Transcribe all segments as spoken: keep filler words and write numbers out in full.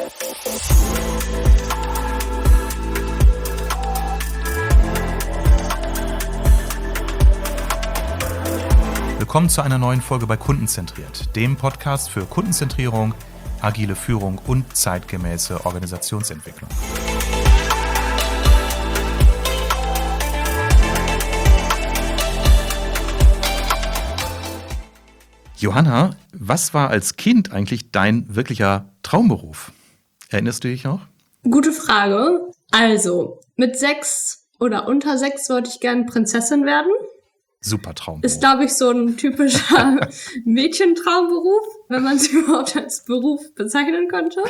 Willkommen zu einer neuen Folge bei Kundenzentriert, dem Podcast für Kundenzentrierung, agile Führung und zeitgemäße Organisationsentwicklung. Johanna, was war als Kind eigentlich dein wirklicher Traumberuf? Erinnerst du dich noch? Gute Frage. Also, mit sechs oder unter sechs wollte ich gerne Prinzessin werden. Super Traumberuf. Ist, glaube ich, so ein typischer Mädchentraumberuf, wenn man es überhaupt als Beruf bezeichnen könnte.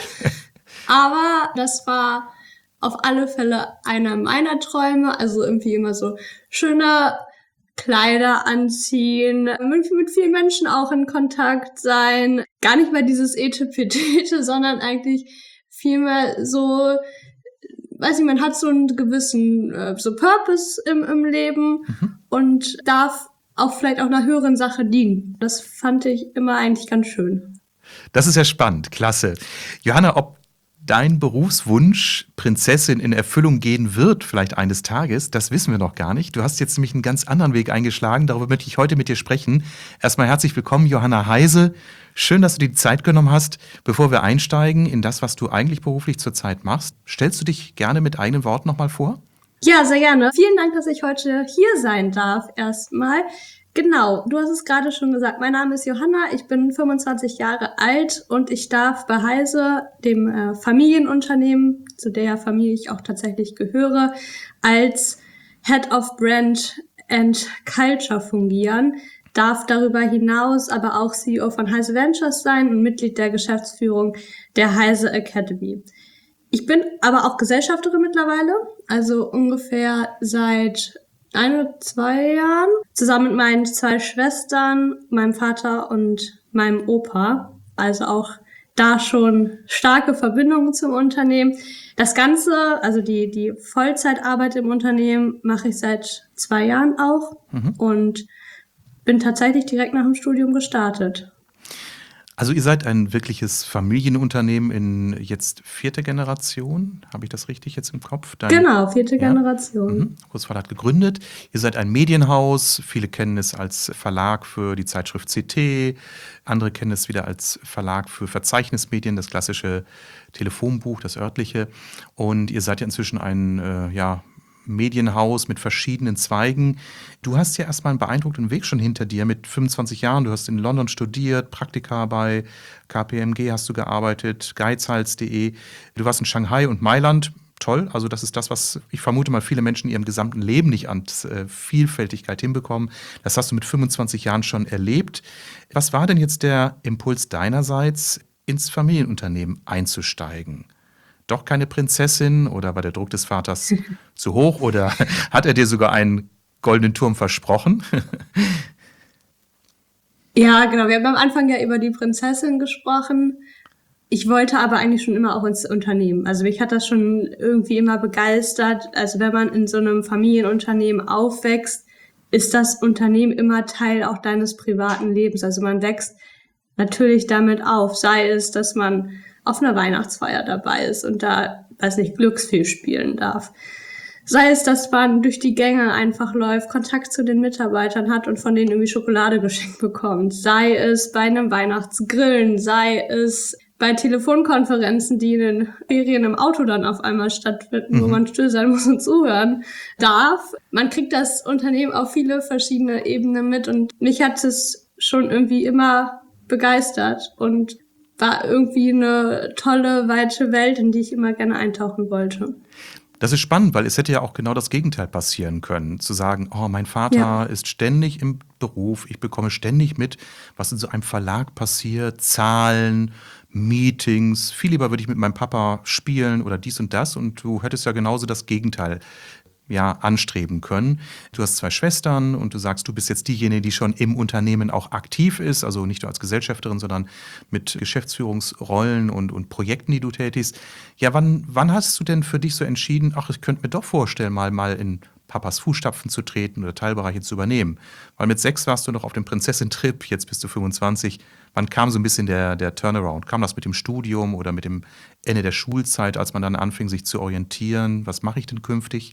Aber das war auf alle Fälle einer meiner Träume. Also irgendwie immer so schöne Kleider anziehen, mit, mit vielen Menschen auch in Kontakt sein. Gar nicht mal dieses Etepetete, sondern eigentlich vielmehr so, weiß ich, man hat so einen gewissen äh, so Purpose im, im Leben mhm. und darf auch vielleicht auch einer höheren Sache dienen. Das fand ich immer eigentlich ganz schön. Das ist ja spannend, klasse. Johanna, ob dein Berufswunsch Prinzessin in Erfüllung gehen wird, vielleicht eines Tages, das wissen wir noch gar nicht. Du hast jetzt nämlich einen ganz anderen Weg eingeschlagen, darüber möchte ich heute mit dir sprechen. Erstmal herzlich willkommen, Johanna Heise. Schön, dass du dir die Zeit genommen hast. Bevor wir einsteigen in das, was du eigentlich beruflich zurzeit machst, stellst du dich gerne mit eigenen Worten nochmal vor? Ja, sehr gerne. Vielen Dank, dass ich heute hier sein darf erstmal. Genau, du hast es gerade schon gesagt, mein Name ist Johanna, ich bin fünfundzwanzig Jahre alt und ich darf bei Heise, dem äh, Familienunternehmen, zu der Familie ich auch tatsächlich gehöre, als Head of Brand and Culture fungieren, darf darüber hinaus aber auch C E O von Heise Ventures sein und Mitglied der Geschäftsführung der Heise Academy. Ich bin aber auch Gesellschafterin mittlerweile, also ungefähr seit ein oder zwei Jahren, zusammen mit meinen zwei Schwestern, meinem Vater und meinem Opa. Also auch da schon starke Verbindungen zum Unternehmen. Das Ganze, also die die Vollzeitarbeit im Unternehmen, mache ich seit zwei Jahren auch mhm. und bin tatsächlich direkt nach dem Studium gestartet. Also ihr seid ein wirkliches Familienunternehmen in jetzt vierte Generation, habe ich das richtig jetzt im Kopf? Dein, genau, vierte ja, Generation. Mhm. Großvater hat gegründet. Ihr seid ein Medienhaus, viele kennen es als Verlag für die Zeitschrift C T, andere kennen es wieder als Verlag für Verzeichnismedien, das klassische Telefonbuch, das örtliche. Und ihr seid ja inzwischen ein, äh, ja, Medienhaus mit verschiedenen Zweigen. Du hast ja erstmal einen beeindruckenden Weg schon hinter dir mit fünfundzwanzig Jahren. Du hast in London studiert, Praktika bei K P M G hast du gearbeitet, geizhals punkt de. Du warst in Shanghai und Mailand. Toll, also das ist das, was ich vermute mal viele Menschen in ihrem gesamten Leben nicht an äh, Vielfältigkeit hinbekommen. Das hast du mit fünfundzwanzig Jahren schon erlebt. Was war denn jetzt der Impuls deinerseits, ins Familienunternehmen einzusteigen? Doch keine Prinzessin oder war der Druck des Vaters zu hoch oder hat er dir sogar einen goldenen Turm versprochen? Ja, genau. Wir haben am Anfang ja über die Prinzessin gesprochen. Ich wollte aber eigentlich schon immer auch ins Unternehmen. Also mich hat das schon irgendwie immer begeistert. Also wenn man in so einem Familienunternehmen aufwächst, ist das Unternehmen immer Teil auch deines privaten Lebens. Also man wächst natürlich damit auf, sei es, dass man auf einer Weihnachtsfeier dabei ist und da, weiß nicht, Glücksspiel spielen darf. Sei es, dass man durch die Gänge einfach läuft, Kontakt zu den Mitarbeitern hat und von denen irgendwie Schokolade geschenkt bekommt. Sei es bei einem Weihnachtsgrillen, sei es bei Telefonkonferenzen, die in den Ferien im Auto dann auf einmal stattfinden, mhm. wo man still sein muss und zuhören darf. Man kriegt das Unternehmen auf viele verschiedene Ebenen mit und mich hat es schon irgendwie immer begeistert und war irgendwie eine tolle, weite Welt, in die ich immer gerne eintauchen wollte. Das ist spannend, weil es hätte ja auch genau das Gegenteil passieren können. Zu sagen, oh, mein Vater ja. ist ständig im Beruf, ich bekomme ständig mit, was in so einem Verlag passiert, Zahlen, Meetings. Viel lieber würde ich mit meinem Papa spielen oder dies und das. Und du hättest ja genauso das Gegenteil ja, anstreben können. Du hast zwei Schwestern und du sagst, du bist jetzt diejenige, die schon im Unternehmen auch aktiv ist, also nicht nur als Gesellschafterin, sondern mit Geschäftsführungsrollen und, und Projekten, die du tätigst. Ja, wann, wann hast du denn für dich so entschieden, ach, ich könnte mir doch vorstellen, mal, mal in Papas Fußstapfen zu treten oder Teilbereiche zu übernehmen. Weil mit sechs warst du noch auf dem Prinzessin-Trip, jetzt bist du fünfundzwanzig. Wann kam so ein bisschen der, der Turnaround? Kam das mit dem Studium oder mit dem Ende der Schulzeit, als man dann anfing, sich zu orientieren? Was mache ich denn künftig?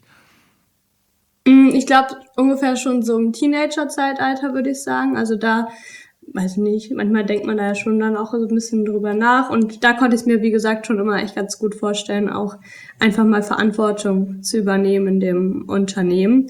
Ich glaube, ungefähr schon so im Teenager-Zeitalter, würde ich sagen. Also da, weiß ich nicht, manchmal denkt man da ja schon dann auch so ein bisschen drüber nach. Und da konnte ich es mir, wie gesagt, schon immer echt ganz gut vorstellen, auch einfach mal Verantwortung zu übernehmen in dem Unternehmen.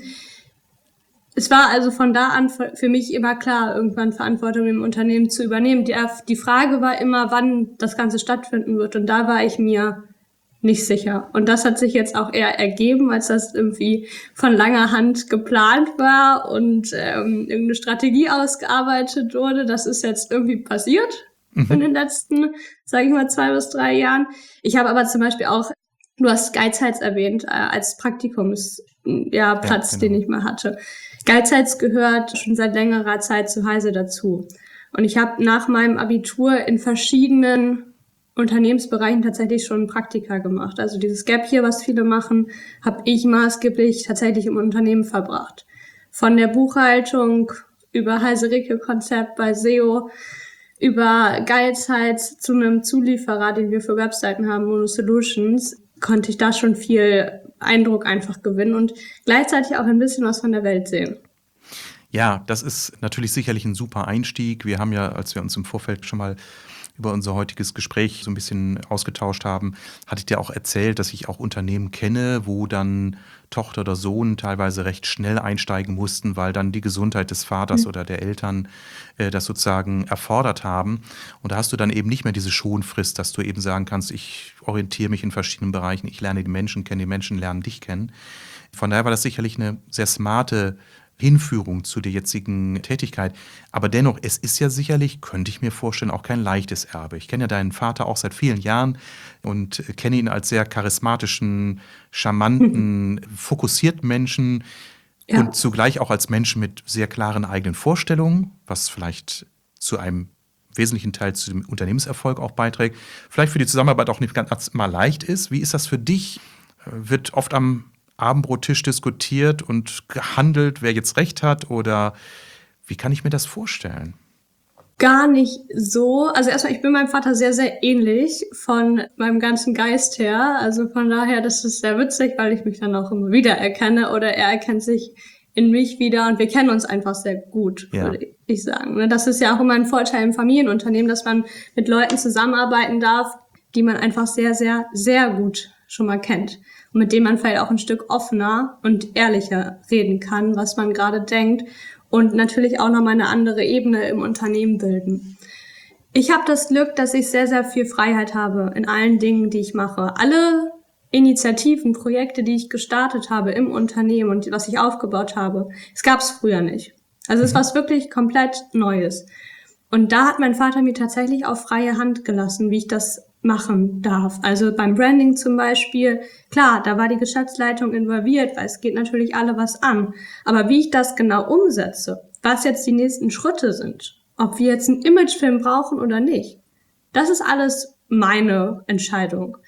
Es war also von da an für mich immer klar, irgendwann Verantwortung im Unternehmen zu übernehmen. Die, die Frage war immer, wann das Ganze stattfinden wird. Und da war ich mir nicht sicher. Und das hat sich jetzt auch eher ergeben, als das irgendwie von langer Hand geplant war und ähm, irgendeine Strategie ausgearbeitet wurde. Das ist jetzt irgendwie passiert mhm. in den letzten, sage ich mal, zwei bis drei Jahren. Ich habe aber zum Beispiel auch, du hast Geizhals erwähnt, äh, als Praktikums, ja, Platz, ja, genau. den ich mal hatte. Geizhals gehört schon seit längerer Zeit zu Heise dazu. Und ich habe nach meinem Abitur in verschiedenen Unternehmensbereichen tatsächlich schon Praktika gemacht. Also dieses Gap hier, was viele machen, habe ich maßgeblich tatsächlich im Unternehmen verbracht. Von der Buchhaltung über Heise-Ricke-Konzept bei S E O, über Geizhals zu einem Zulieferer, den wir für Webseiten haben, Mono Solutions, konnte ich da schon viel Eindruck einfach gewinnen und gleichzeitig auch ein bisschen was von der Welt sehen. Ja, das ist natürlich sicherlich ein super Einstieg. Wir haben ja, als wir uns im Vorfeld schon mal über unser heutiges Gespräch so ein bisschen ausgetauscht haben, hatte ich dir auch erzählt, dass ich auch Unternehmen kenne, wo dann Tochter oder Sohn teilweise recht schnell einsteigen mussten, weil dann die Gesundheit des Vaters mhm. oder der Eltern äh, das sozusagen erfordert haben. Und da hast du dann eben nicht mehr diese Schonfrist, dass du eben sagen kannst, ich orientiere mich in verschiedenen Bereichen, ich lerne die Menschen kennen, die Menschen lernen dich kennen. Von daher war das sicherlich eine sehr smarte Hinführung zu der jetzigen Tätigkeit. Aber dennoch, es ist ja sicherlich, könnte ich mir vorstellen, auch kein leichtes Erbe. Ich kenne ja deinen Vater auch seit vielen Jahren und kenne ihn als sehr charismatischen, charmanten, fokussierten Menschen ja. und zugleich auch als Menschen mit sehr klaren eigenen Vorstellungen, was vielleicht zu einem wesentlichen Teil zu dem Unternehmenserfolg auch beiträgt. Vielleicht für die Zusammenarbeit auch nicht ganz mal leicht ist. Wie ist das für dich? Wird oft am Abendbrottisch diskutiert und gehandelt, wer jetzt recht hat, oder wie kann ich mir das vorstellen? Gar nicht so. Also erstmal, ich bin meinem Vater sehr, sehr ähnlich von meinem ganzen Geist her. Also von daher, das ist sehr witzig, weil ich mich dann auch immer wieder erkenne oder er erkennt sich in mich wieder und wir kennen uns einfach sehr gut, ja. würde ich sagen. Das ist ja auch immer ein Vorteil im Familienunternehmen, dass man mit Leuten zusammenarbeiten darf, die man einfach sehr, sehr, sehr gut schon mal kennt. Und mit dem man vielleicht auch ein Stück offener und ehrlicher reden kann, was man gerade denkt und natürlich auch nochmal eine andere Ebene im Unternehmen bilden. Ich habe das Glück, dass ich sehr, sehr viel Freiheit habe in allen Dingen, die ich mache. Alle Initiativen, Projekte, die ich gestartet habe im Unternehmen und was ich aufgebaut habe, es gab es früher nicht. Also es war was wirklich komplett Neues. Und da hat mein Vater mir tatsächlich auch freie Hand gelassen, wie ich das machen darf. Also beim Branding zum Beispiel, klar, da war die Geschäftsleitung involviert, weil es geht natürlich alle was an. Aber wie ich das genau umsetze, was jetzt die nächsten Schritte sind, ob wir jetzt einen Imagefilm brauchen oder nicht, das ist alles meine Entscheidung.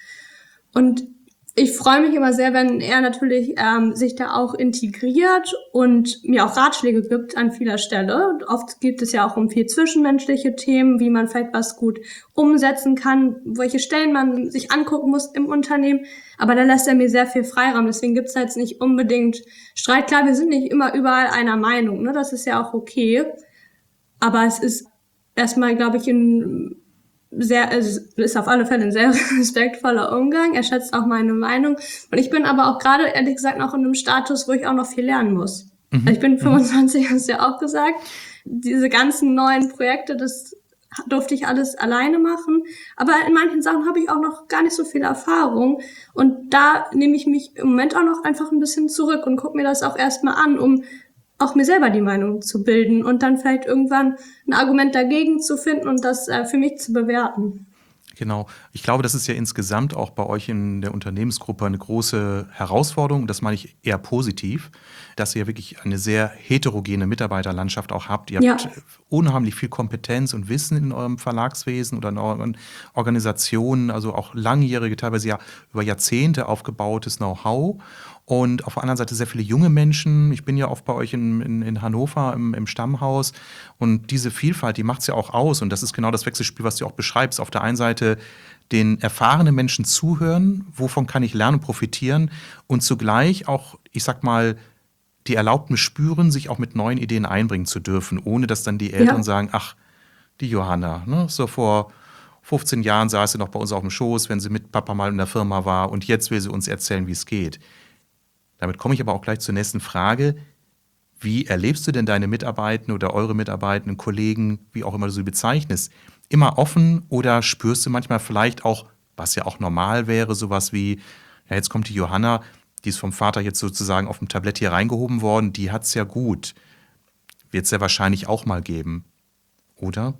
Und ich freue mich immer sehr, wenn er natürlich ähm, sich da auch integriert und mir auch Ratschläge gibt an vieler Stelle. Oft gibt es ja auch um viel zwischenmenschliche Themen, wie man vielleicht was gut umsetzen kann, welche Stellen man sich angucken muss im Unternehmen. Aber da lässt er mir sehr viel Freiraum. Deswegen gibt es jetzt nicht unbedingt Streit. Klar, wir sind nicht immer überall einer Meinung, ne? Das ist ja auch okay. Aber es ist erstmal, glaube ich, in sehr, es ist auf alle Fälle ein sehr respektvoller Umgang. Er schätzt auch meine Meinung. Und ich bin aber auch gerade, ehrlich gesagt, noch in einem Status, wo ich auch noch viel lernen muss. Mhm. Also ich bin fünfundzwanzig, hast du ja auch gesagt. Diese ganzen neuen Projekte, das durfte ich alles alleine machen. Aber in manchen Sachen habe ich auch noch gar nicht so viel Erfahrung. Und da nehme ich mich im Moment auch noch einfach ein bisschen zurück und gucke mir das auch erstmal an, um auch mir selber die Meinung zu bilden und dann vielleicht irgendwann ein Argument dagegen zu finden und das äh, für mich zu bewerten. Genau. Ich glaube, das ist ja insgesamt auch bei euch in der Unternehmensgruppe eine große Herausforderung. Das meine ich eher positiv, dass ihr wirklich eine sehr heterogene Mitarbeiterlandschaft auch habt. Ihr habt ja. unheimlich viel Kompetenz und Wissen in eurem Verlagswesen oder in euren Organisationen, also auch langjährige, teilweise ja über Jahrzehnte aufgebautes Know-how. und auf der anderen Seite sehr viele junge Menschen. Ich bin ja oft bei euch in, in, in Hannover im, im Stammhaus und diese Vielfalt, die macht es ja auch aus und das ist genau das Wechselspiel, was du auch beschreibst. Auf der einen Seite den erfahrenen Menschen zuhören, wovon kann ich lernen und profitieren und zugleich auch, ich sag mal, die Erlaubnis spüren, sich auch mit neuen Ideen einbringen zu dürfen, ohne dass dann die Eltern Ja. sagen, ach, die Johanna, ne, so vor fünfzehn Jahren saß sie noch bei uns auf dem Schoß, wenn sie mit Papa mal in der Firma war und jetzt will sie uns erzählen, wie es geht. Damit komme ich aber auch gleich zur nächsten Frage. Wie erlebst du denn deine Mitarbeitenden oder eure Mitarbeitenden, Kollegen, wie auch immer du sie bezeichnest? Immer offen oder spürst du manchmal vielleicht auch, was ja auch normal wäre, sowas wie, ja, jetzt kommt die Johanna, die ist vom Vater jetzt sozusagen auf dem Tablett hier reingehoben worden, die hat's ja gut. Wird es ja wahrscheinlich auch mal geben, oder?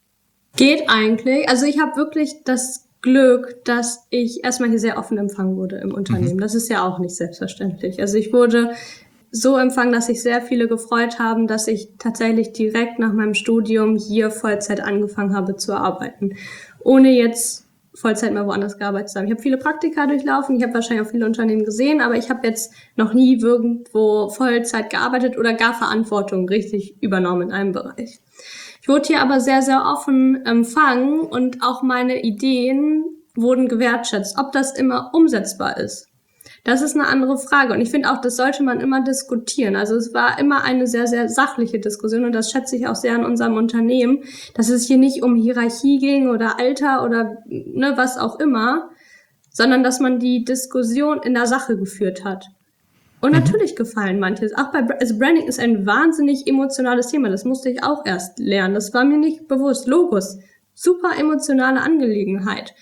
Geht eigentlich. Also ich habe wirklich das Glück, dass ich erstmal hier sehr offen empfangen wurde im Unternehmen. Mhm. Das ist ja auch nicht selbstverständlich. Also ich wurde so empfangen, dass sich sehr viele gefreut haben, dass ich tatsächlich direkt nach meinem Studium hier Vollzeit angefangen habe zu arbeiten, ohne jetzt Vollzeit mal woanders gearbeitet zu haben. Ich habe viele Praktika durchlaufen, ich habe wahrscheinlich auch viele Unternehmen gesehen, aber ich habe jetzt noch nie irgendwo Vollzeit gearbeitet oder gar Verantwortung richtig übernommen in einem Bereich. Ich wurde hier aber sehr, sehr offen empfangen und auch meine Ideen wurden gewertschätzt. Ob das immer umsetzbar ist, das ist eine andere Frage. Und ich finde auch, das sollte man immer diskutieren. Also es war immer eine sehr, sehr sachliche Diskussion und das schätze ich auch sehr an unserem Unternehmen, dass es hier nicht um Hierarchie ging oder Alter oder ne, was auch immer, sondern dass man die Diskussion in der Sache geführt hat. Und natürlich gefallen manches. Auch bei, also Branding ist ein wahnsinnig emotionales Thema. Das musste ich auch erst lernen. Das war mir nicht bewusst. Logos, super emotionale Angelegenheit.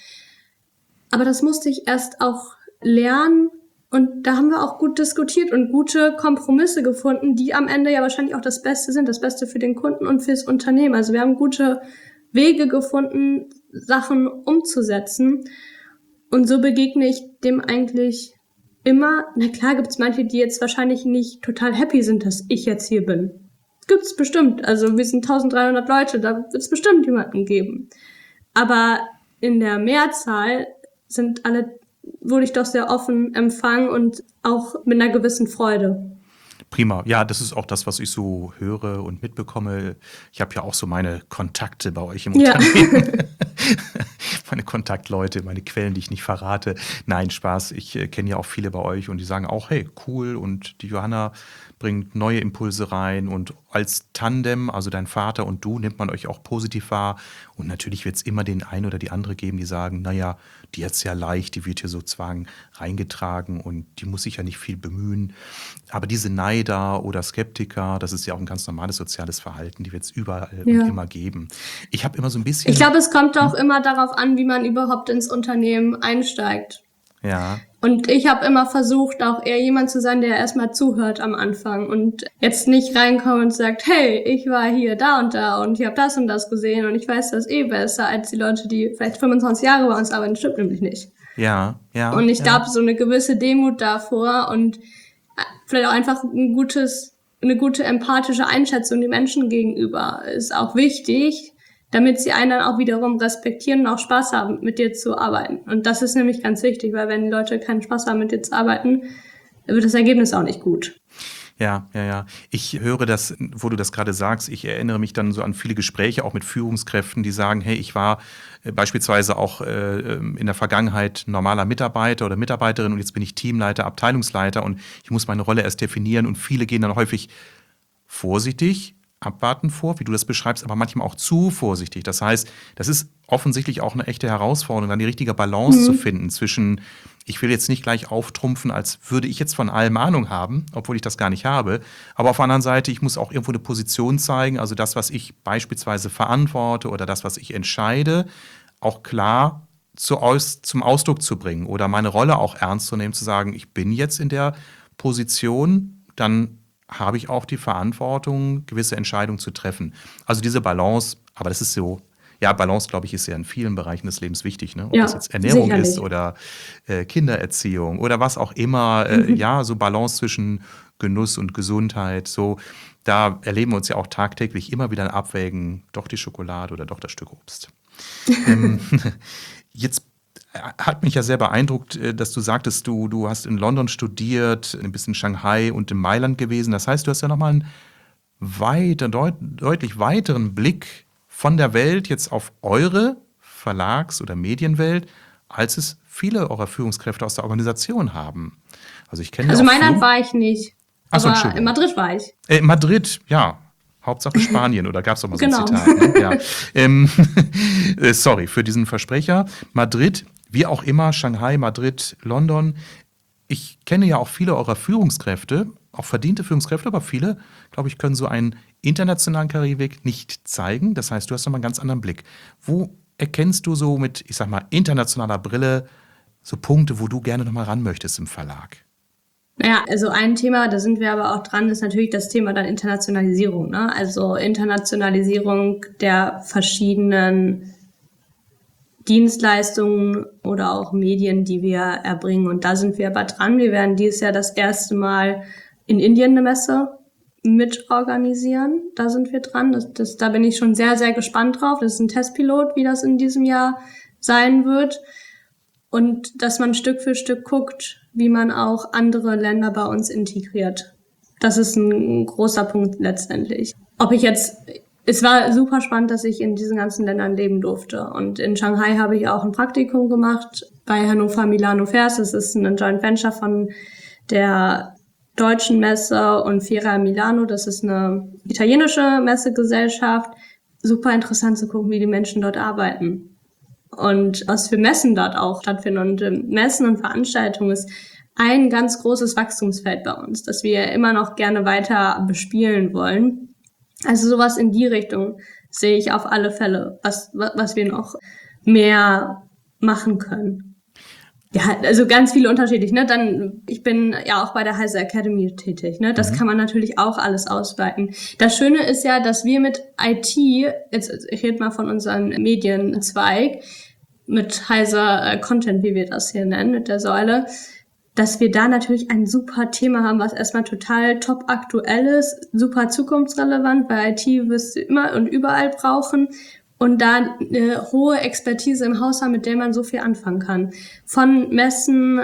Aber das musste ich erst auch lernen. Und da haben wir auch gut diskutiert und gute Kompromisse gefunden, die am Ende ja wahrscheinlich auch das Beste sind. Das Beste für den Kunden und fürs Unternehmen. Also wir haben gute Wege gefunden, Sachen umzusetzen. Und so begegne ich dem eigentlich immer. Na klar gibt's manche, die jetzt wahrscheinlich nicht total happy sind, dass ich jetzt hier bin. Gibt's bestimmt. Also wir sind dreizehnhundert Leute, da wird's bestimmt jemanden geben. Aber in der Mehrzahl sind alle, wurde ich doch sehr offen empfangen und auch mit einer gewissen Freude. Prima. Ja, das ist auch das, was ich so höre und mitbekomme. Ich habe ja auch so meine Kontakte bei euch im Ja. Unternehmen. Meine Kontaktleute, meine Quellen, die ich nicht verrate. Nein, Spaß. Ich äh, kenne ja auch viele bei euch und die sagen auch, hey, cool. Und die Johanna bringt neue Impulse rein. Und als Tandem, also dein Vater und du, nimmt man euch auch positiv wahr. Und natürlich wird es immer den einen oder die andere geben, die sagen, naja, die hat's ja leicht, die wird hier sozusagen reingetragen und die muss sich ja nicht viel bemühen. Aber diese Neider oder Skeptiker, das ist ja auch ein ganz normales soziales Verhalten, die wird es überall Ja. und immer geben. Ich habe immer so ein bisschen... Ich glaube, es kommt auch immer darauf an, wie man überhaupt ins Unternehmen einsteigt. Ja, Und ich habe immer versucht, auch eher jemand zu sein, der erstmal zuhört am Anfang und jetzt nicht reinkommt und sagt, hey, ich war hier da und da und ich habe das und das gesehen und ich weiß das eh besser als die Leute, die vielleicht fünfundzwanzig Jahre bei uns arbeiten. Stimmt nämlich nicht. ja, ja. Und ich ja. glaube, so eine gewisse Demut davor und vielleicht auch einfach ein gutes, eine gute empathische Einschätzung den Menschen gegenüber ist auch wichtig, damit sie einen dann auch wiederum respektieren und auch Spaß haben, mit dir zu arbeiten. Und das ist nämlich ganz wichtig, weil wenn die Leute keinen Spaß haben, mit dir zu arbeiten, dann wird das Ergebnis auch nicht gut. Ja, ja, ja. Ich höre das, wo du das gerade sagst, ich erinnere mich dann so an viele Gespräche, auch mit Führungskräften, die sagen, hey, ich war äh, beispielsweise auch äh, in der Vergangenheit normaler Mitarbeiter oder Mitarbeiterin und jetzt bin ich Teamleiter, Abteilungsleiter und ich muss meine Rolle erst definieren und viele gehen dann häufig vorsichtig, abwarten vor, wie du das beschreibst, aber manchmal auch zu vorsichtig. Das heißt, das ist offensichtlich auch eine echte Herausforderung, dann die richtige Balance Mhm. zu finden zwischen, ich will jetzt nicht gleich auftrumpfen, als würde ich jetzt von allem Ahnung haben, obwohl ich das gar nicht habe. Aber auf der anderen Seite, ich muss auch irgendwo eine Position zeigen, also das, was ich beispielsweise verantworte oder das, was ich entscheide, auch klar zu aus, zum Ausdruck zu bringen oder meine Rolle auch ernst zu nehmen, zu sagen, ich bin jetzt in der Position, dann habe ich auch die Verantwortung, gewisse Entscheidungen zu treffen. Also diese Balance, aber das ist so, ja, Balance, glaube ich, ist ja in vielen Bereichen des Lebens wichtig, ne? Ob Ja, das jetzt Ernährung sicherlich. ist oder äh, Kindererziehung oder was auch immer, äh, Mhm. ja, so Balance zwischen Genuss und Gesundheit, so, da erleben wir uns ja auch tagtäglich immer wieder ein Abwägen, doch die Schokolade oder doch das Stück Obst. ähm, jetzt hat mich ja sehr beeindruckt, äh, dass du sagtest, du, du hast in London studiert, ein bisschen in Shanghai und in Mailand gewesen. Das heißt, du hast ja nochmal einen weiter, deut, deutlich weiteren Blick von der Welt jetzt auf eure Verlags- oder Medienwelt, als es viele eurer Führungskräfte aus der Organisation haben. Also ich kenne Also ja auch Mailand Führung- war ich nicht, Ach so, aber in Entschuldigung. Madrid war ich. Äh, Madrid, ja. Hauptsache Spanien, oder gab es doch mal so ein Genau. Zitat? Ne? Ja. ähm, äh, sorry für diesen Versprecher. Madrid, wie auch immer, Shanghai, Madrid, London. Ich kenne ja auch viele eurer Führungskräfte, auch verdiente Führungskräfte, aber viele, glaube ich, können so einen internationalen Karriereweg nicht zeigen. Das heißt, du hast nochmal einen ganz anderen Blick. Wo erkennst du so mit, ich sag mal, internationaler Brille so Punkte, wo du gerne nochmal ran möchtest im Verlag? Naja, also ein Thema, da sind wir aber auch dran, ist natürlich das Thema dann Internationalisierung, ne? Also Internationalisierung der verschiedenen Dienstleistungen oder auch Medien, die wir erbringen. Und da sind wir aber dran. Wir werden dieses Jahr das erste Mal in Indien eine Messe mitorganisieren. Da sind wir dran. Das, das, da bin ich schon sehr, sehr gespannt drauf. Das ist ein Testpilot, wie das in diesem Jahr sein wird. Und dass man Stück für Stück guckt, wie man auch andere Länder bei uns integriert. Das ist ein großer Punkt letztendlich. Ob ich jetzt, es war super spannend, dass ich in diesen ganzen Ländern leben durfte. Und in Shanghai habe ich auch ein Praktikum gemacht bei Hannover Milano Fairs. Das ist ein Joint Venture von der Deutschen Messe und Fiera Milano. Das ist eine italienische Messegesellschaft. Super interessant zu gucken, wie die Menschen dort arbeiten. Und was für Messen dort auch stattfinden. Und Messen und Veranstaltungen ist ein ganz großes Wachstumsfeld bei uns, das wir immer noch gerne weiter bespielen wollen. Also sowas in die Richtung sehe ich auf alle Fälle, was, was wir noch mehr machen können. Ja, also ganz viele unterschiedlich, ne? Dann, ich bin ja auch bei der Heise Academy tätig, ne? Das mhm. kann man natürlich auch alles ausweiten. Das Schöne ist ja, dass wir mit I T, jetzt, ich rede mal von unserem Medienzweig, mit Heise Content, wie wir das hier nennen, mit der Säule, dass wir da natürlich ein super Thema haben, was erstmal total top aktuell ist, super zukunftsrelevant, weil I T wirst du immer und überall brauchen. Und da eine hohe Expertise im Haus haben, mit der man so viel anfangen kann. Von Messen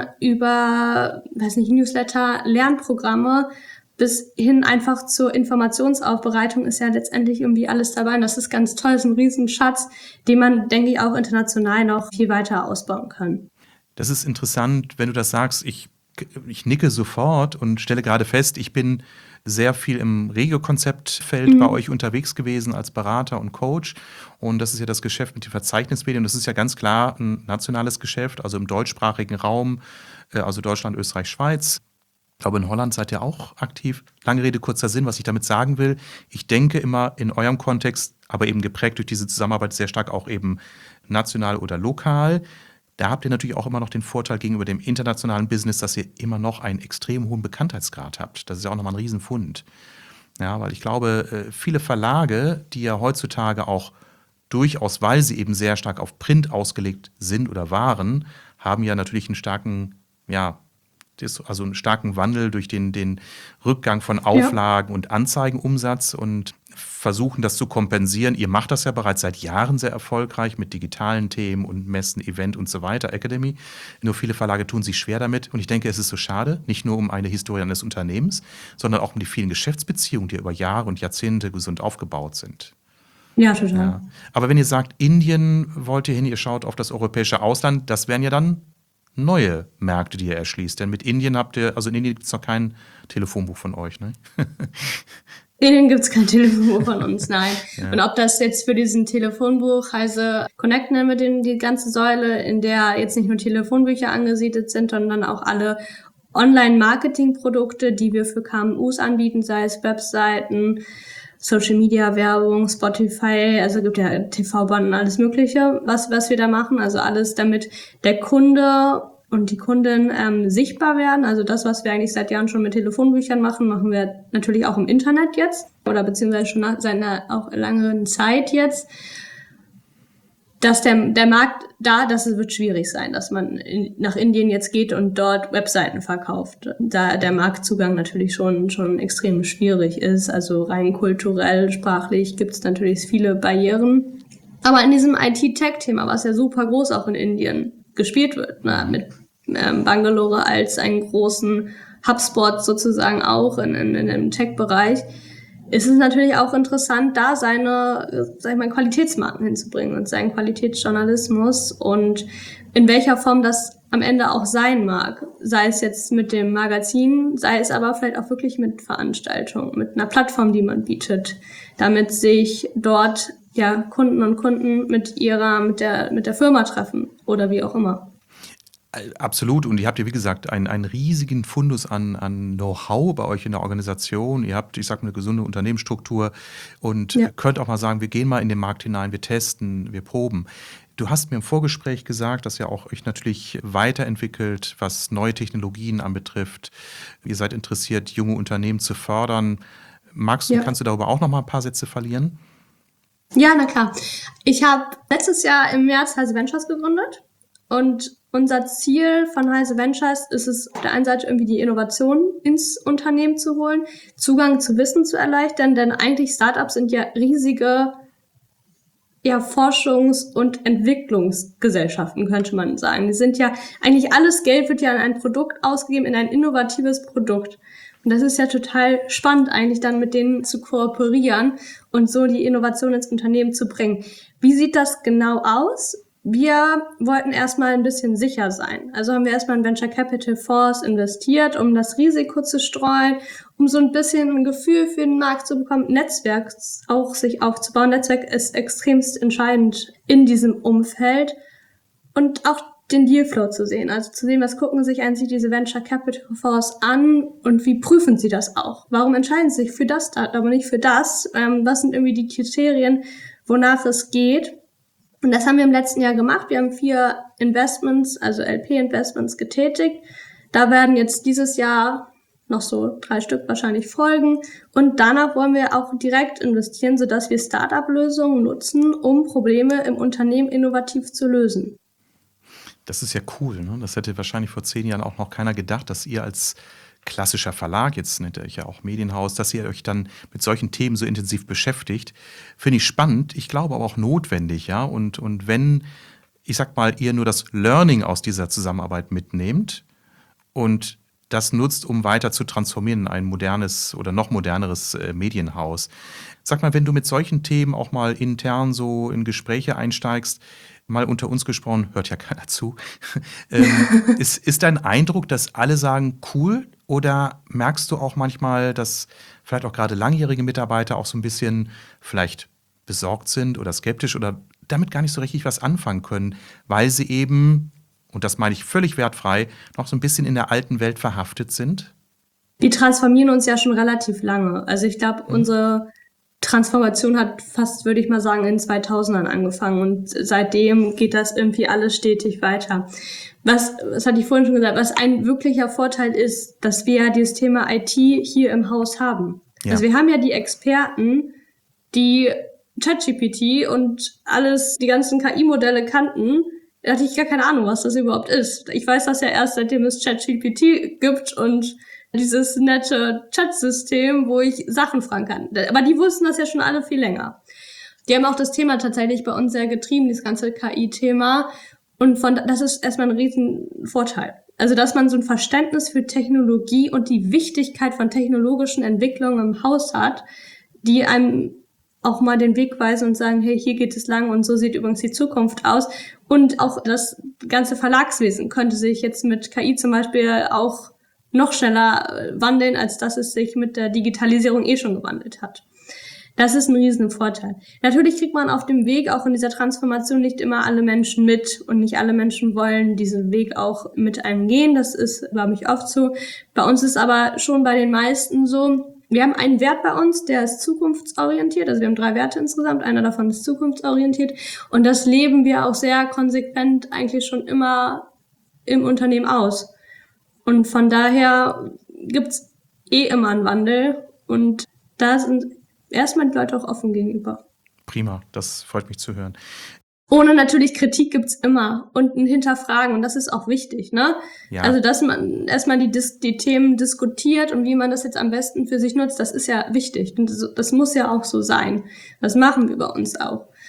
über, weiß nicht, Newsletter, Lernprogramme bis hin einfach zur Informationsaufbereitung ist ja letztendlich irgendwie alles dabei. Und das ist ganz toll, das ist ein Riesenschatz, den man, denke ich, auch international noch viel weiter ausbauen kann. Das ist interessant, wenn du das sagst. Ich, ich nicke sofort und stelle gerade fest, ich bin sehr viel im Regio-Konzeptfeld mhm. bei euch unterwegs gewesen als Berater und Coach. Und das ist ja das Geschäft mit den Verzeichnismedien. Das ist ja ganz klar ein nationales Geschäft, also im deutschsprachigen Raum, also Deutschland, Österreich, Schweiz. Ich glaube, in Holland seid ihr auch aktiv. Lange Rede, kurzer Sinn, was ich damit sagen will. Ich denke immer in eurem Kontext, aber eben geprägt durch diese Zusammenarbeit sehr stark auch eben national oder lokal. Da habt ihr natürlich auch immer noch den Vorteil gegenüber dem internationalen Business, dass ihr immer noch einen extrem hohen Bekanntheitsgrad habt. Das ist ja auch nochmal ein Riesenfund. Ja, weil ich glaube, viele Verlage, die ja heutzutage auch durchaus, weil sie eben sehr stark auf Print ausgelegt sind oder waren, haben ja natürlich einen starken, ja, also einen starken Wandel durch den, den Rückgang von Auflagen ja. und Anzeigenumsatz und versuchen, das zu kompensieren. Ihr macht das ja bereits seit Jahren sehr erfolgreich mit digitalen Themen und Messen, Event und so weiter, Academy. Nur viele Verlage tun sich schwer damit. Und ich denke, es ist so schade, nicht nur um eine Historie eines Unternehmens, sondern auch um die vielen Geschäftsbeziehungen, die über Jahre und Jahrzehnte gesund aufgebaut sind. Ja, total. Ja. Aber wenn ihr sagt, Indien wollt ihr hin, ihr schaut auf das europäische Ausland, das wären ja dann neue Märkte, die ihr erschließt. Denn mit Indien habt ihr, also in Indien gibt es noch kein Telefonbuch von euch, ne? In Indien gibt es kein Telefonbuch von uns, nein. Ja. Und ob das jetzt für diesen Telefonbuch Heise Connect nennen wir den, die ganze Säule, in der jetzt nicht nur Telefonbücher angesiedelt sind, sondern auch alle Online-Marketing-Produkte, die wir für K M Us anbieten, sei es Webseiten, Social-Media-Werbung, Spotify, also gibt ja T V-Banden, alles Mögliche, was was wir da machen. Also alles, damit der Kunde und die Kundin ähm, sichtbar werden. Also das, was wir eigentlich seit Jahren schon mit Telefonbüchern machen, machen wir natürlich auch im Internet jetzt oder beziehungsweise schon nach, seit einer auch langen Zeit jetzt. Dass der, der Markt da, das wird schwierig sein, dass man in, nach Indien jetzt geht und dort Webseiten verkauft. Da der Marktzugang natürlich schon, schon extrem schwierig ist. Also rein kulturell, sprachlich gibt es natürlich viele Barrieren. Aber in diesem I T-Tech-Thema, was ja super groß auch in Indien gespielt wird, ne? Mit ähm, Bangalore als einen großen HubSpot sozusagen auch in, in, in dem Tech-Bereich, ist es natürlich auch interessant, da seine, sag ich mal, Qualitätsmarken hinzubringen und seinen Qualitätsjournalismus und in welcher Form das am Ende auch sein mag. Sei es jetzt mit dem Magazin, sei es aber vielleicht auch wirklich mit Veranstaltungen, mit einer Plattform, die man bietet, damit sich dort ja Kunden und Kunden mit ihrer, mit der, mit der Firma treffen oder wie auch immer. Absolut. Und ihr habt ja, wie gesagt, einen, einen riesigen Fundus an, an Know-how bei euch in der Organisation. Ihr habt, ich sag mal, eine gesunde Unternehmensstruktur und ja. könnt auch mal sagen, wir gehen mal in den Markt hinein, wir testen, wir proben. Du hast mir im Vorgespräch gesagt, dass ihr auch euch natürlich weiterentwickelt, was neue Technologien anbetrifft. Ihr seid interessiert, junge Unternehmen zu fördern. Magst du, ja. kannst du darüber auch noch mal ein paar Sätze verlieren? Ja, na klar. Ich habe letztes Jahr im März Heise Ventures gegründet und unser Ziel von Heise Ventures ist es, auf der einen Seite irgendwie die Innovation ins Unternehmen zu holen, Zugang zu Wissen zu erleichtern, denn eigentlich Startups sind ja riesige ja, Forschungs- und Entwicklungsgesellschaften, könnte man sagen. Die sind ja, eigentlich alles Geld wird ja in ein Produkt ausgegeben, in ein innovatives Produkt. Und das ist ja total spannend eigentlich dann mit denen zu kooperieren und so die Innovation ins Unternehmen zu bringen. Wie sieht das genau aus? Wir wollten erstmal ein bisschen sicher sein. Also haben wir erstmal in Venture Capital Fonds investiert, um das Risiko zu streuen, um so ein bisschen ein Gefühl für den Markt zu bekommen, Netzwerk auch sich aufzubauen. Netzwerk ist extremst entscheidend in diesem Umfeld und auch den Dealflow zu sehen. Also zu sehen, was gucken sich eigentlich diese Venture Capital Fonds an und wie prüfen sie das auch? Warum entscheiden sie sich für das Startup, aber nicht für das? Ähm, was sind irgendwie die Kriterien, wonach es geht? Und das haben wir im letzten Jahr gemacht. Wir haben vier Investments, also L P-Investments getätigt. Da werden jetzt dieses Jahr noch so drei Stück wahrscheinlich folgen. Und danach wollen wir auch direkt investieren, sodass wir Startup-Lösungen nutzen, um Probleme im Unternehmen innovativ zu lösen. Das ist ja cool, ne? Das hätte wahrscheinlich vor zehn Jahren auch noch keiner gedacht, dass ihr als klassischer Verlag, jetzt nennt ihr euch ja auch Medienhaus, dass ihr euch dann mit solchen Themen so intensiv beschäftigt. Finde ich spannend, ich glaube aber auch notwendig, ja. Und, und wenn, ich sag mal, ihr nur das Learning aus dieser Zusammenarbeit mitnehmt und das nutzt, um weiter zu transformieren in ein modernes oder noch moderneres äh, Medienhaus. Sag mal, wenn du mit solchen Themen auch mal intern so in Gespräche einsteigst, mal unter uns gesprochen, hört ja keiner zu, ähm, ist, ist dein Eindruck, dass alle sagen, cool, oder merkst du auch manchmal, dass vielleicht auch gerade langjährige Mitarbeiter auch so ein bisschen vielleicht besorgt sind oder skeptisch oder damit gar nicht so richtig was anfangen können, weil sie eben, und das meine ich völlig wertfrei, noch so ein bisschen in der alten Welt verhaftet sind? Wir transformieren uns ja schon relativ lange. Also ich glaube, mhm. unsere Transformation hat fast, würde ich mal sagen, in den zweitausendern angefangen und seitdem geht das irgendwie alles stetig weiter. Was, was hatte ich vorhin schon gesagt, was ein wirklicher Vorteil ist, dass wir ja dieses Thema I T hier im Haus haben. Ja. Also wir haben ja die Experten, die ChatGPT und alles, die ganzen K I-Modelle kannten. Da hatte ich gar keine Ahnung, was das überhaupt ist. Ich weiß das ja erst, seitdem es ChatGPT gibt und dieses nette Chat-System, wo ich Sachen fragen kann. Aber die wussten das ja schon alle viel länger. Die haben auch das Thema tatsächlich bei uns sehr getrieben, das ganze K I-Thema. Und von das ist erstmal ein riesen Vorteil. Also, dass man so ein Verständnis für Technologie und die Wichtigkeit von technologischen Entwicklungen im Haus hat, die einem auch mal den Weg weisen und sagen, hey, hier geht es lang und so sieht übrigens die Zukunft aus. Und auch das ganze Verlagswesen könnte sich jetzt mit K I zum Beispiel auch noch schneller wandeln, als dass es sich mit der Digitalisierung eh schon gewandelt hat. Das ist ein riesen Vorteil. Natürlich kriegt man auf dem Weg auch in dieser Transformation nicht immer alle Menschen mit und nicht alle Menschen wollen diesen Weg auch mit einem gehen. Das ist, glaube ich, oft so. Bei uns ist aber schon bei den meisten so, wir haben einen Wert bei uns, der ist zukunftsorientiert. Also wir haben drei Werte insgesamt, einer davon ist zukunftsorientiert und das leben wir auch sehr konsequent eigentlich schon immer im Unternehmen aus. Und von daher gibt's eh immer einen Wandel und da sind erstmal die Leute auch offen gegenüber. Prima, das freut mich zu hören. Ohne natürlich Kritik gibt's immer und ein Hinterfragen und das ist auch wichtig, ne? Ja. Also dass man erstmal die, die Themen diskutiert und wie man das jetzt am besten für sich nutzt, das ist ja wichtig und das, das muss ja auch so sein. Das machen wir bei uns auch.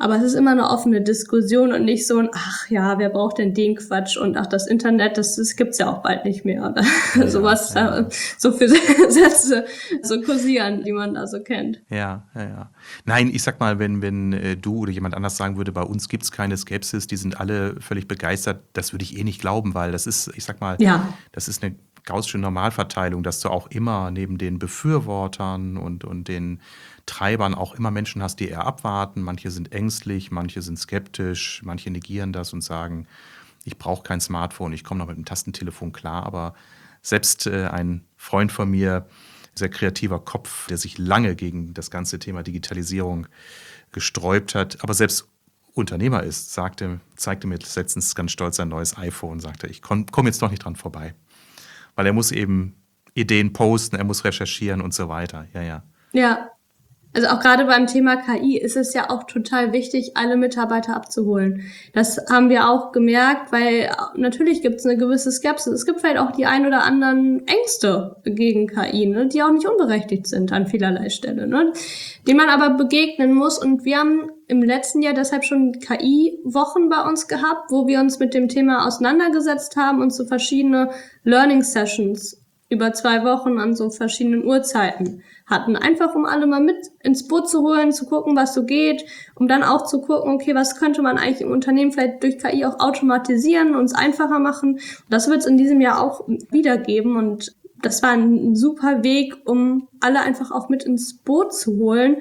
Aber es ist immer eine offene Diskussion und nicht so ein, ach ja, wer braucht denn den Quatsch und ach, das Internet, das, das gibt's ja auch bald nicht mehr. Oder Ja, sowas, ja, ja. äh, so für Sätze so kursieren, die man da so kennt. Ja, ja, ja. Nein, ich sag mal, wenn, wenn äh, du oder jemand anders sagen würde, bei uns gibt's keine Skepsis, die sind alle völlig begeistert, das würde ich eh nicht glauben, weil das ist, ich sag mal, Ja, das ist eine gaußsche Normalverteilung, dass du auch immer neben den Befürwortern und, und den Treibern auch immer Menschen hast, die eher abwarten. Manche sind ängstlich, manche sind skeptisch, manche negieren das und sagen, ich brauche kein Smartphone, ich komme noch mit einem Tastentelefon klar. Aber selbst äh, ein Freund von mir, sehr kreativer Kopf, der sich lange gegen das ganze Thema Digitalisierung gesträubt hat, aber selbst Unternehmer ist, sagte, zeigte mir letztens ganz stolz sein neues iPhone, sagte, ich komme jetzt doch nicht dran vorbei. Weil er muss eben Ideen posten, er muss recherchieren und so weiter. Ja, ja. ja. Also auch gerade beim Thema K I ist es ja auch total wichtig, alle Mitarbeiter abzuholen. Das haben wir auch gemerkt, weil natürlich gibt es eine gewisse Skepsis. Es gibt vielleicht auch die ein oder anderen Ängste gegen K I, ne, die auch nicht unberechtigt sind an vielerlei Stelle, ne, denen man aber begegnen muss. Und wir haben im letzten Jahr deshalb schon K I-Wochen bei uns gehabt, wo wir uns mit dem Thema auseinandergesetzt haben und so verschiedene Learning-Sessions über zwei Wochen an so verschiedenen Uhrzeiten hatten. Einfach, um alle mal mit ins Boot zu holen, zu gucken, was so geht, um dann auch zu gucken, okay, was könnte man eigentlich im Unternehmen vielleicht durch K I auch automatisieren, uns einfacher machen. Das wird es in diesem Jahr auch wieder geben und das war ein super Weg, um alle einfach auch mit ins Boot zu holen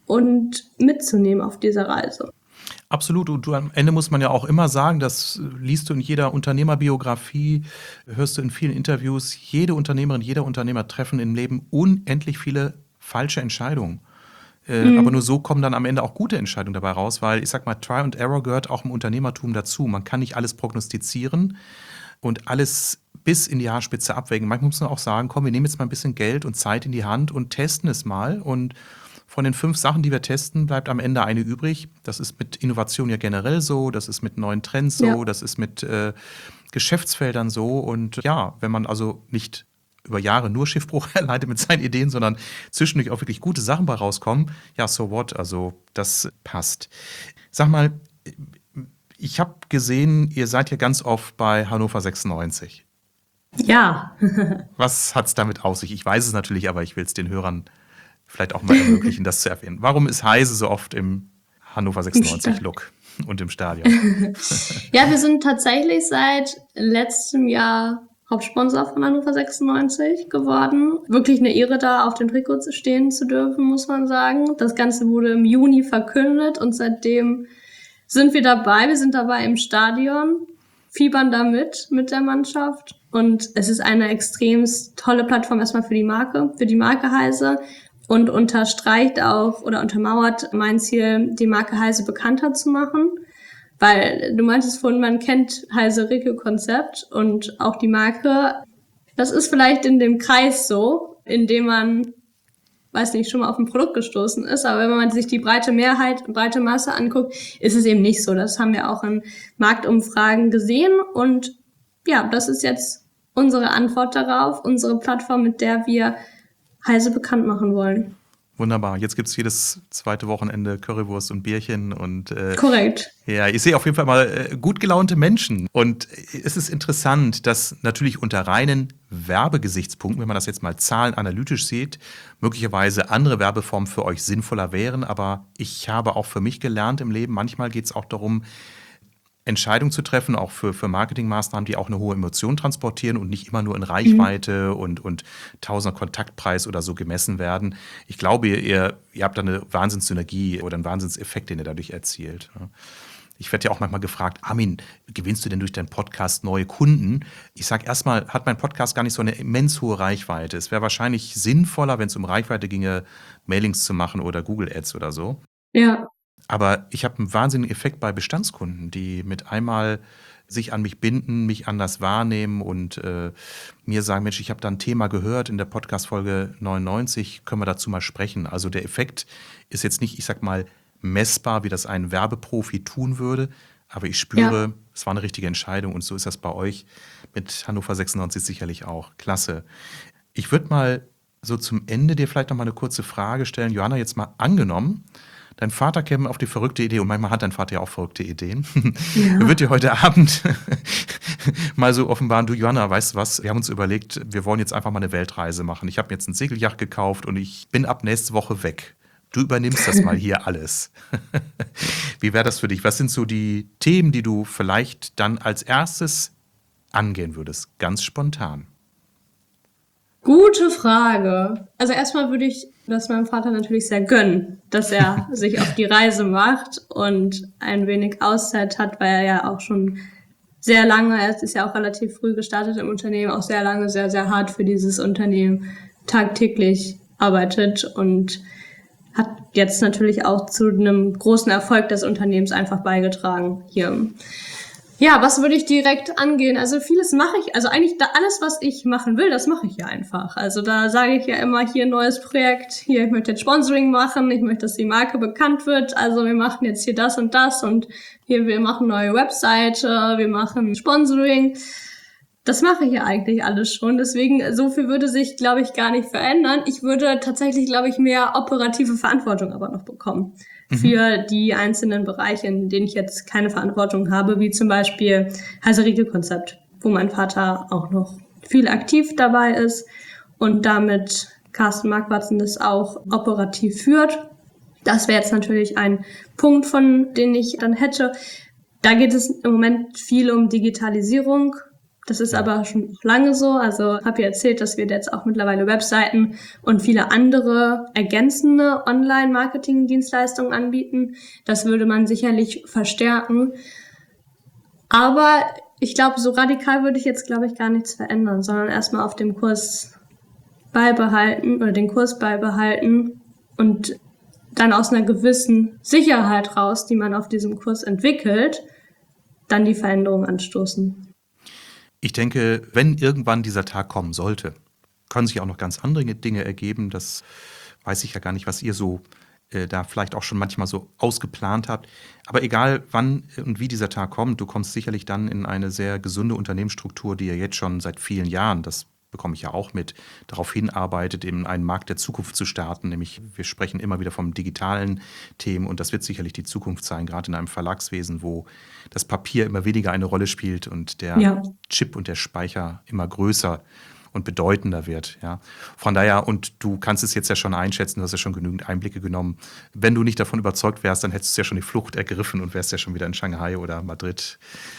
und mitzunehmen auf dieser Reise. Absolut. Und du, am Ende muss man ja auch immer sagen, das liest du in jeder Unternehmerbiografie, hörst du in vielen Interviews, jede Unternehmerin, jeder Unternehmer treffen im Leben unendlich viele falsche Entscheidungen. Äh, Mhm. Aber nur so kommen dann am Ende auch gute Entscheidungen dabei raus, weil ich sag mal, Try and Error gehört auch im Unternehmertum dazu. Man kann nicht alles prognostizieren und alles bis in die Haarspitze abwägen. Manchmal muss man auch sagen, komm, wir nehmen jetzt mal ein bisschen Geld und Zeit in die Hand und testen es mal. Und von den fünf Sachen, die wir testen, bleibt am Ende eine übrig. Das ist mit Innovation ja generell so, das ist mit neuen Trends so, Ja. das ist mit äh, Geschäftsfeldern so. Und ja, wenn man also nicht über Jahre nur Schiffbruch erleidet mit seinen Ideen, sondern zwischendurch auch wirklich gute Sachen bei rauskommen, ja, so what, also das passt. Sag mal, ich habe gesehen, ihr seid ja ganz oft bei Hannover sechsundneunzig. Ja. Was hat es damit auf sich? Ich weiß es natürlich, aber ich will es den Hörern vielleicht auch mal ermöglichen, das zu erwähnen. Warum ist Heise so oft im Hannover sechsundneunzig-Look und im Stadion? Ja, wir sind tatsächlich seit letztem Jahr Hauptsponsor von Hannover sechsundneunzig geworden. Wirklich eine Ehre, da auf dem Trikot stehen zu dürfen, muss man sagen. Das Ganze wurde im Juni verkündet und seitdem sind wir dabei. Wir sind dabei im Stadion, fiebern da mit, mit der Mannschaft. Und es ist eine extrem tolle Plattform erstmal für die Marke, für die Marke Heise. Und unterstreicht auch oder untermauert mein Ziel, die Marke Heise bekannter zu machen. Weil du meintest vorhin, man kennt Heise Rico-Konzept und auch die Marke. Das ist vielleicht in dem Kreis so, in dem man, weiß nicht, schon mal auf ein Produkt gestoßen ist. Aber wenn man sich die breite Mehrheit, breite Masse anguckt, ist es eben nicht so. Das haben wir auch in Marktumfragen gesehen. Und ja, das ist jetzt unsere Antwort darauf, unsere Plattform, mit der wir Heise bekannt machen wollen. Wunderbar. Jetzt gibt es jedes zweite Wochenende Currywurst und Bierchen. Und, äh, Korrekt. Ja, ich sehe auf jeden Fall mal äh, gut gelaunte Menschen. Und es ist interessant, dass natürlich unter reinen Werbegesichtspunkten, wenn man das jetzt mal zahlenanalytisch sieht, möglicherweise andere Werbeformen für euch sinnvoller wären. Aber ich habe auch für mich gelernt im Leben, manchmal geht es auch darum, Entscheidungen zu treffen, auch für, für Marketingmaßnahmen, die auch eine hohe Emotion transportieren und nicht immer nur in Reichweite mhm. und, und Tausender Kontaktpreis oder so gemessen werden. Ich glaube, ihr, ihr habt da eine Wahnsinnssynergie oder einen Wahnsinnseffekt, den ihr dadurch erzielt. Ich werde ja auch manchmal gefragt, Armin, gewinnst du denn durch deinen Podcast neue Kunden? Ich sage erstmal, hat mein Podcast gar nicht so eine immens hohe Reichweite. Es wäre wahrscheinlich sinnvoller, wenn es um Reichweite ginge, Mailings zu machen oder Google Ads oder so. Ja. Aber ich habe einen wahnsinnigen Effekt bei Bestandskunden, die mit einmal sich an mich binden, mich anders wahrnehmen und äh, mir sagen, Mensch, ich habe da ein Thema gehört in der Podcast-Folge neunundneunzig, können wir dazu mal sprechen. Also der Effekt ist jetzt nicht, ich sag mal, messbar, wie das ein Werbeprofi tun würde, aber ich spüre, ja. es war eine richtige Entscheidung und so ist das bei euch mit Hannover sechsundneunzig sicherlich auch. Klasse. Ich würde mal so zum Ende dir vielleicht noch mal eine kurze Frage stellen. Johanna, jetzt mal angenommen, dein Vater käme auf die verrückte Idee, und manchmal hat dein Vater ja auch verrückte Ideen, Ja. er wird dir heute Abend mal so offenbaren, du Johanna, weißt du was, wir haben uns überlegt, wir wollen jetzt einfach mal eine Weltreise machen. Ich habe jetzt ein Segelyacht gekauft und ich bin ab nächste Woche weg. Du übernimmst das mal hier alles. Wie wäre das für dich? Was sind so die Themen, die du vielleicht dann als erstes angehen würdest? Ganz spontan. Gute Frage. Also erstmal würde ich das meinem Vater natürlich sehr gönnen, dass er sich auf die Reise macht und ein wenig Auszeit hat, weil er ja auch schon sehr lange, er ist ja auch relativ früh gestartet im Unternehmen, auch sehr lange, sehr, sehr hart für dieses Unternehmen tagtäglich arbeitet und hat jetzt natürlich auch zu einem großen Erfolg des Unternehmens einfach beigetragen hier. Ja, was würde ich direkt angehen? Also vieles mache ich, also eigentlich da alles, was ich machen will, das mache ich ja einfach. Also da sage ich ja immer, hier ein neues Projekt, hier, ich möchte jetzt Sponsoring machen, ich möchte, dass die Marke bekannt wird, also wir machen jetzt hier das und das und hier, wir machen neue Webseite, wir machen Sponsoring. Das mache ich ja eigentlich alles schon, deswegen so viel würde sich, glaube ich, gar nicht verändern. Ich würde tatsächlich, glaube ich, mehr operative Verantwortung aber noch bekommen für die einzelnen Bereiche, in denen ich jetzt keine Verantwortung habe, wie zum Beispiel Heiserike-Konzept, wo mein Vater auch noch viel aktiv dabei ist und damit Carsten Marquardt das auch operativ führt. Das wäre jetzt natürlich ein Punkt, von den ich dann hätte. Da geht es im Moment viel um Digitalisierung. Das ist aber schon lange so. Also habe ja erzählt, dass wir jetzt auch mittlerweile Webseiten und viele andere ergänzende Online-Marketing-Dienstleistungen anbieten. Das würde man sicherlich verstärken. Aber ich glaube, so radikal würde ich jetzt, glaube ich, gar nichts verändern, sondern erstmal auf dem Kurs beibehalten oder den Kurs beibehalten und dann aus einer gewissen Sicherheit raus, die man auf diesem Kurs entwickelt, dann die Veränderung anstoßen. Ich denke, wenn irgendwann dieser Tag kommen sollte, können sich auch noch ganz andere Dinge ergeben. Das weiß ich ja gar nicht, was ihr so äh, da vielleicht auch schon manchmal so ausgeplant habt. Aber egal, wann und wie dieser Tag kommt, du kommst sicherlich dann in eine sehr gesunde Unternehmensstruktur, die ja jetzt schon seit vielen Jahren, das bekomme ich ja auch mit, darauf hinarbeitet, in einen Markt der Zukunft zu starten. Nämlich, wir sprechen immer wieder vom digitalen Themen und das wird sicherlich die Zukunft sein, gerade in einem Verlagswesen, wo das Papier immer weniger eine Rolle spielt und der Ja. Chip und der Speicher immer größer und bedeutender wird. Ja. Von daher, und du kannst es jetzt ja schon einschätzen, du hast ja schon genügend Einblicke genommen. Wenn du nicht davon überzeugt wärst, dann hättest du ja schon die Flucht ergriffen und wärst ja schon wieder in Shanghai oder Madrid.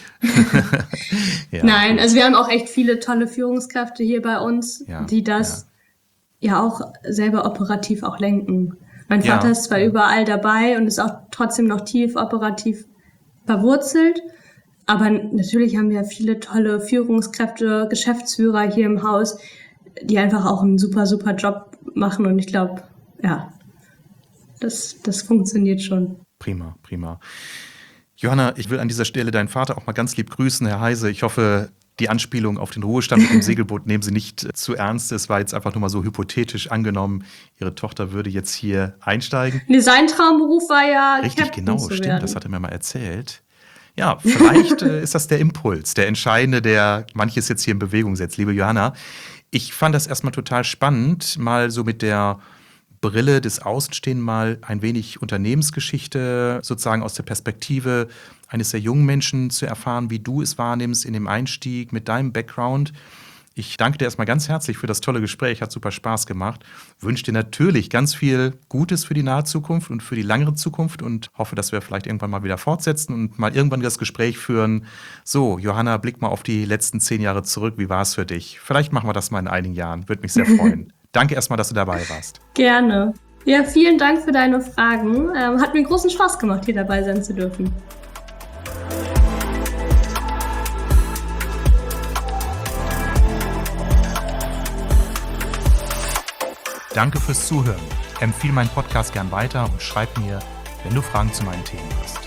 Ja. Nein, also wir haben auch echt viele tolle Führungskräfte hier bei uns, Ja, die das ja. auch selber operativ auch lenken. Mein Vater Ja. ist zwar überall dabei und ist auch trotzdem noch tief operativ verwurzelt, aber natürlich haben wir viele tolle Führungskräfte, Geschäftsführer hier im Haus, die einfach auch einen super, super Job machen und ich glaube, ja, das, das funktioniert schon. Prima, prima. Johanna, ich will an dieser Stelle deinen Vater auch mal ganz lieb grüßen, Herr Heise. Ich hoffe, die Anspielung auf den Ruhestand mit dem Segelboot nehmen Sie nicht zu ernst. Es war jetzt einfach nur mal so hypothetisch angenommen, Ihre Tochter würde jetzt hier einsteigen. Nee, sein Traumberuf war ja Richtig, Captain genau, zu stimmt, werden. das hat er mir mal erzählt. Ja, vielleicht äh, ist das der Impuls, der entscheidende, der manches jetzt hier in Bewegung setzt. Liebe Johanna, ich fand das erstmal total spannend, mal so mit der Brille des Außenstehenden mal ein wenig Unternehmensgeschichte sozusagen aus der Perspektive eines sehr jungen Menschen zu erfahren, wie du es wahrnimmst in dem Einstieg mit deinem Background. Ich danke dir erstmal ganz herzlich für das tolle Gespräch, hat super Spaß gemacht. Wünsche dir natürlich ganz viel Gutes für die nahe Zukunft und für die langere Zukunft und hoffe, dass wir vielleicht irgendwann mal wieder fortsetzen und mal irgendwann das Gespräch führen. So, Johanna, blick mal auf die letzten zehn Jahre zurück. Wie war es für dich? Vielleicht machen wir das mal in einigen Jahren. Würde mich sehr freuen. Danke erstmal, dass du dabei warst. Gerne. Ja, vielen Dank für deine Fragen. Ähm, hat mir großen Spaß gemacht, hier dabei sein zu dürfen. Danke fürs Zuhören. Empfehle meinen Podcast gern weiter und schreib mir, wenn du Fragen zu meinen Themen hast.